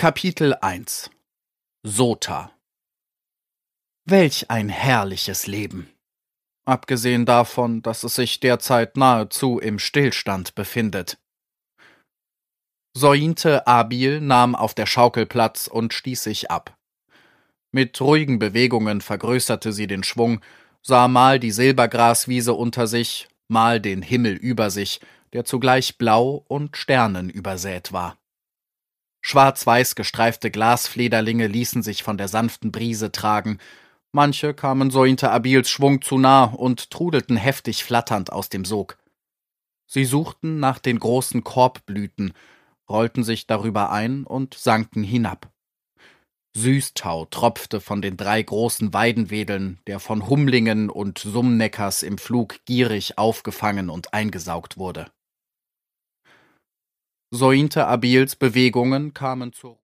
Kapitel 1 Sota. Welch ein herrliches Leben! Abgesehen davon, dass es sich derzeit nahezu im Stillstand befindet. Sointe Abil nahm auf der Schaukel Platz und stieß sich ab. Mit ruhigen Bewegungen vergrößerte sie den Schwung, sah mal die Silbergraswiese unter sich, mal den Himmel über sich, der zugleich blau und Sternen übersät war. Schwarz-weiß gestreifte Glasflederlinge ließen sich von der sanften Brise tragen, manche kamen Sointe Abils Schwung zu nah und trudelten heftig flatternd aus dem Sog. Sie suchten nach den großen Korbblüten, rollten sich darüber ein und sanken hinab. Süßtau tropfte von den 3 großen Weidenwedeln, der von Humlingen und Summneckers im Flug gierig aufgefangen und eingesaugt wurde. Sointe Abils Bewegungen kamen zur